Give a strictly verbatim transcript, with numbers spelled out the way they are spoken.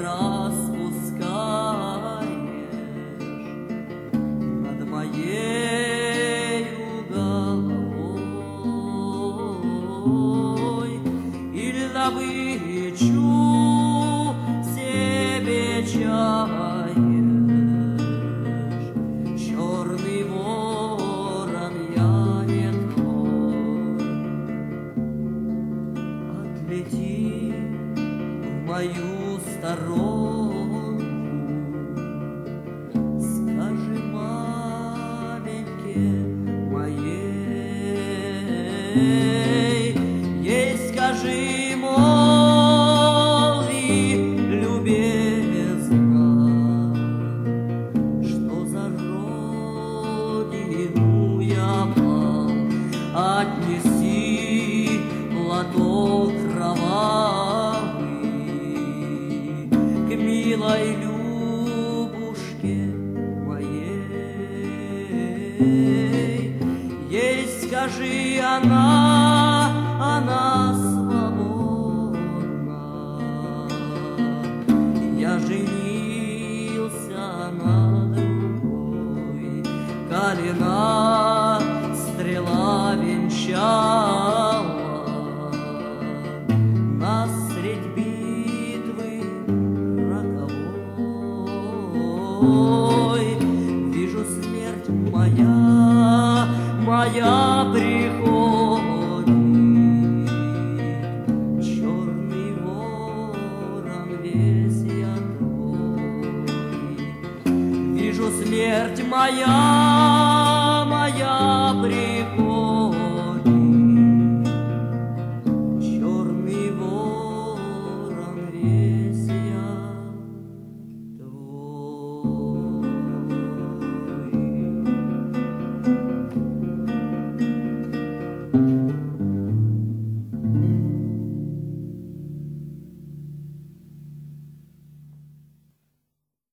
распускаешь над моею головой, или добычу себе чаешь, черный ворон, я не твой. Отлети в мою сторонку, скажи маменьке моей, ей скажи, молви, любезно, что за родину я пал, отнеси платок кровавый к милой Любушке моей. Ей скажи, она, она свободна. Я женился на другой, калина стрела венчала нас средь битвы роковой. Вижу, смерть моя, моя приходит, черный ворон, весь я твой. Вижу, смерть моя,